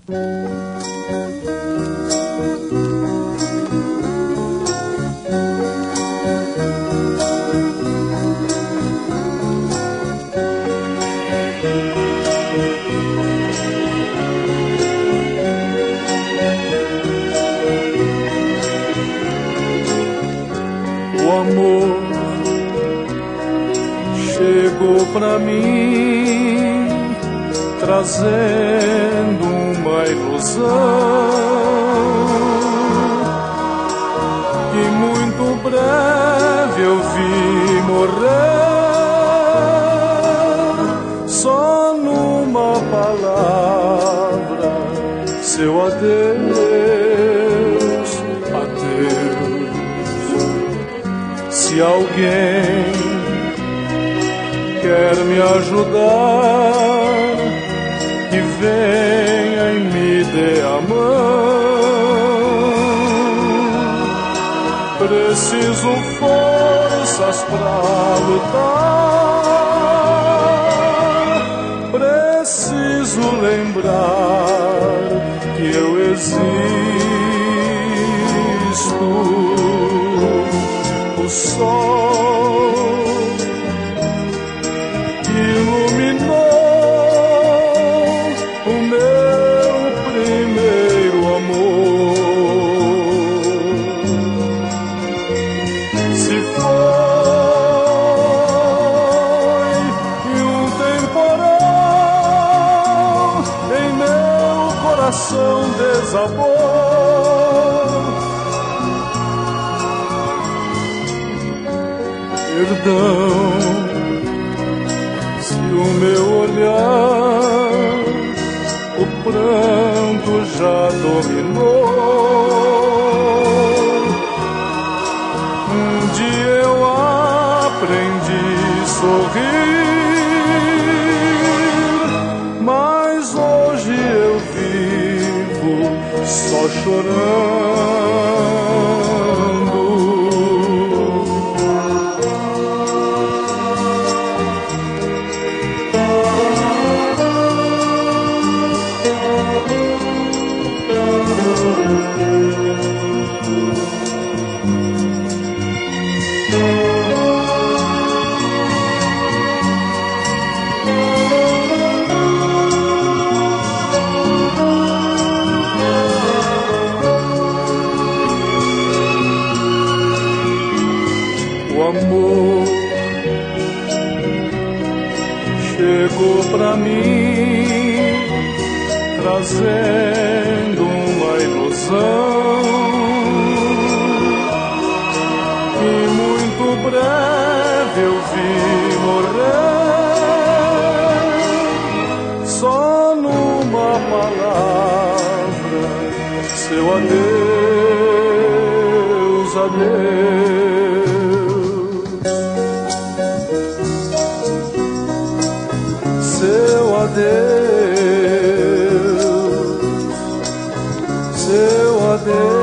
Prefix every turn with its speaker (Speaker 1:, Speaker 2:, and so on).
Speaker 1: Chegou pra mim, trazendo uma ilusão que muito breve eu vi morrer. Só numa palavra, seu adeus, adeus. Se alguém quer me ajudar, que venha e me dê a mão. Preciso forças pra lutar, preciso lembrar que eu existo. O sol iluminou o meu primeiro amor. Se foi um temporal, em meu coração desabou. Perdão, o meu olhar, o pranto já dominou. Um dia eu aprendi a sorrir, mas hoje eu vivo só chorando. O amor chegou pra mim, trazendo uma ilusão que muito breve eu vi morrer. Só numa palavra, seu adeus, adeus. Seu adeus, seu adeus.